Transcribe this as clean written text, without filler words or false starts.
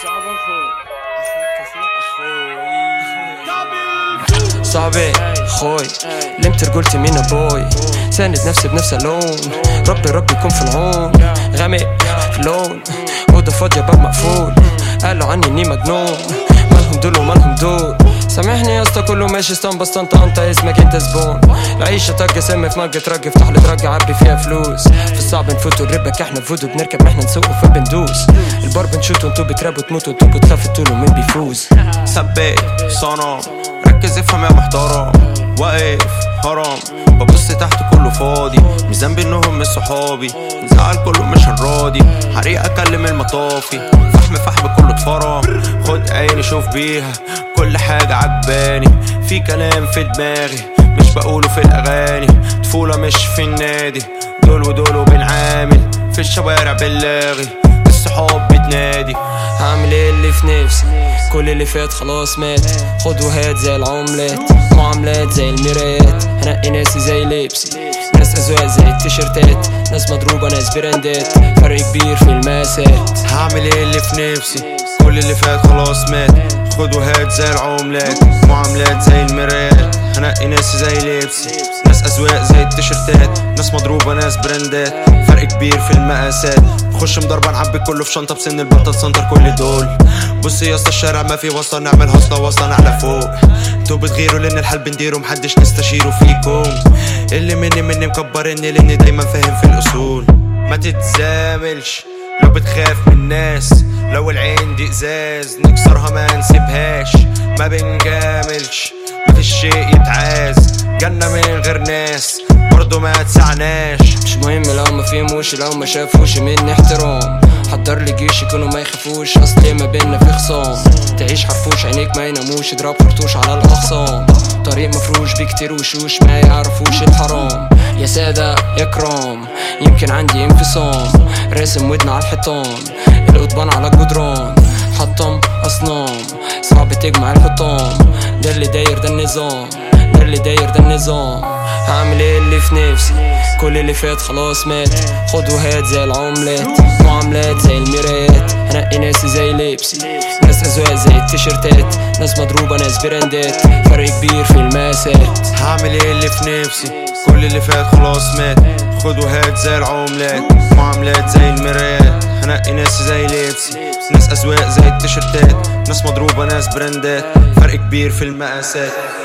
صعبي خوي لمت رجولتي مين ابوي ساند نفسي بنفس اللون ربي يكون في العون غامق في اللون اوضه فاضيه باب مقفول قالوا عني اني مجنون مالهم دول ومالهم دول سامحني يا اسطى كله ماشي اسطنبة انت اسمك انت زبون العيشة طاقة سم في مجة ترجي افتح لي ترجي عبي فيها فلوس في الصعب نفوتوا الربك احنا فودو بنركب ما احنا نسوقوا فبندوس البار بنشوتوا انتوا بترابوا تموتوا انتوا بتخافوا تقولوا مين بيفوز ثبت صنم ركز افهم يا محترم واقف هرم ببص تحت كله فاضي مش ذنبي انهم مش صحابي نزعل كله مش هنراضي حريق اكلم المطافي فحم كله اتفرم خد عيني شوف بيها كل حاجة عجباني في كلام في دماغي مش بقوله في الاغاني طفولة مش في النادي دول ودول وبنعامل في الشوارع باللاغي الصحاب بتنادي هعمل ايه اللي في نفسي كل اللي فات خلاص مات خد وهات زي العملات معاملات زي المرايات هنقي ناسي زي لبسي ناس أذواق زي التيشيرتات ناس مضروبة ناس براندات فرق كبير في المقاسات هعمل ايه اللي في نفسي كل اللي فات خلاص مات خد وهات زي العملات معاملات زي المرايات هنقي ناسي زي لبسي ناس أذواق زي التيشيرتات ناس مضروبة ناس براندات فرق كبير في المقاسات خش مضربة نعبي كله في شنطة بسن البطة تسنطر كل دول بص يا اسطى الشارع ما في وصلة نعمل هصلة وصلة نعلى فوق انتوا بتغيروا لان الحال بنديره محدش نستشيره فيكم اللي مني مكبرني لاني دايما فاهم في الاصول ما تتزاملش لو بتخاف من الناس لو العين دي ازاز نكسرها ما نسيبهاش ما بنجاملش مفيش شيء يتعاز جنة من غير ناس برضو ما تسعناش مش مهم لو ما فهموش لو ما شافوش مني احترام حضر لي جيش يكونوا ما يخافوش اصل ما بينا في خصام تعيش حرفوش عينيك ما يناموش اضرب خرطوش على الاخصام طريق مفروش بكتير وشوش ما يعرفوش الحرام يا سادة يا كرام يمكن عندي انفصام راسم ودن على الحيطان القضبان على الجدران حطم اصنام صعب تجمع الحطام ده اللي داير ده النظام ده اللي داير ده النظام هعمل ايه اللي في نفسي كل اللي فات خلاص مات خد وهات زي العملات معاملات زي المرايات هنقي ناسي زي لبسي ناس أذواق زي التيشيرتات ناس مضروبة ناس براندات فرق كبير في المقاسات هعمل ايه اللي في نفسي كل اللي فات خلاص مات خد وهات زي العملات معاملات زي المرايات هنقي ناسي زي لبسي ناس أذواق زي التيشيرتات ناس مضروبة ناس براندات فرق كبير في المقاسات